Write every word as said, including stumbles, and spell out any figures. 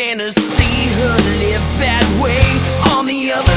fantasy her live that way on the other